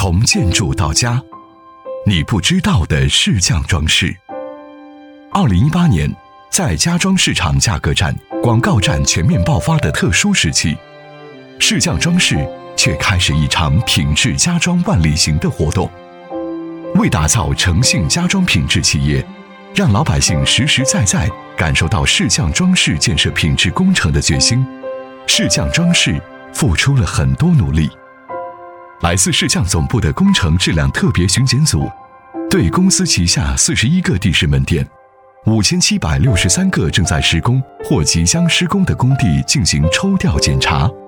从建筑到家，你不知道的市匠装饰。2018年，在家装市场价格战、广告战全面爆发的特殊时期，市匠装饰却开始一场品质家装万里行的活动。为打造诚信家装品质企业，让老百姓实实在在感受到市匠装饰建设品质工程的决心，市匠装饰付出了很多努力。来自市匠总部的工程质量特别巡检组，对公司旗下41个地市门店、5763个正在施工或即将施工的工地进行抽调检查，